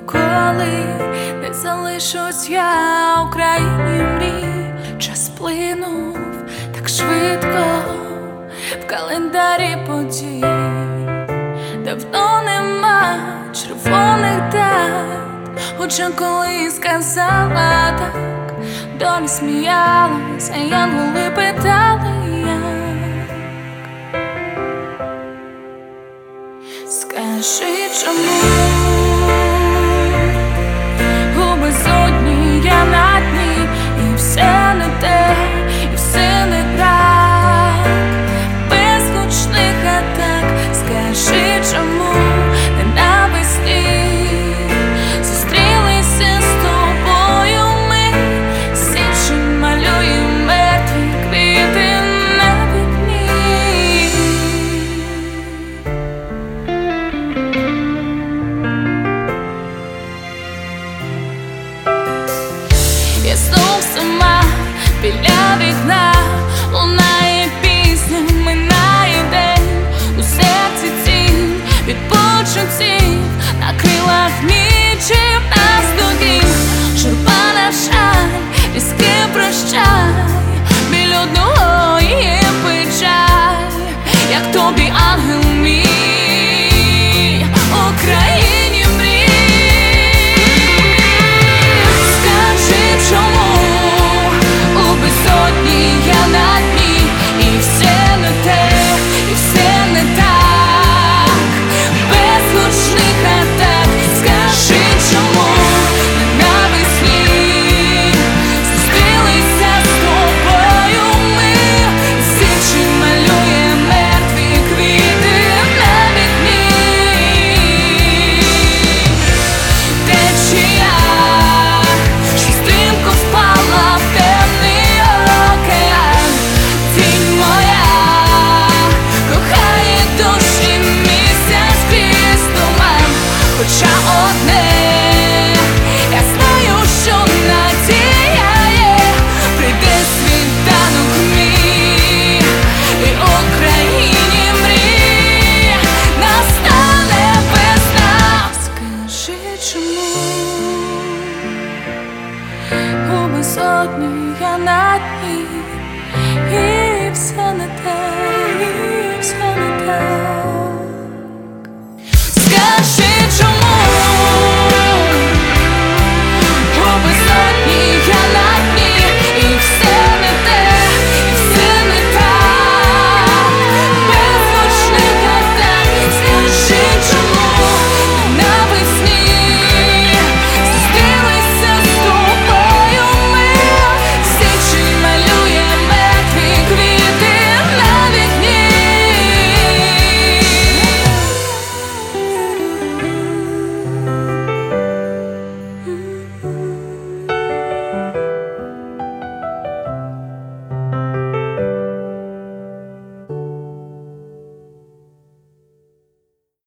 ніколи не залишусь я у країні мрій. Час плинув так швидко в календарі подій. Давно нема червоних дат, хоча коли сказала так, доля сміялась, а янголи питали як. Скажи, чому у безодні я на дні, і все не те, і все не так, без гучних атак. Скажи, чому ненависні зустрілися з тобою ми, січень малює мертві квіти на вікні. Я знов сама біля вікна, лунає пісня, минає день, у серці тінь від почуттів, на крилах нічі в нас догін. Журба на жаль, різке прощай, біль одного є печаль, як тобі ангел мій, у країні мрій. Скажи, чому у безодні я на дні, і все не те, і все не так, без гучних атак. Скажи, чому ненависні зустрілися з тобою ми, січень малює мертві квіти на вікні. Течія, що стрімко впала в темний океан, тінь моя кохає душі місяць крізь туман. Хоча одне я знаю, що надія є, прийде світанок мій, і у країні мрій настане весна. Скажи, чому у безодні я на дні, і все не те,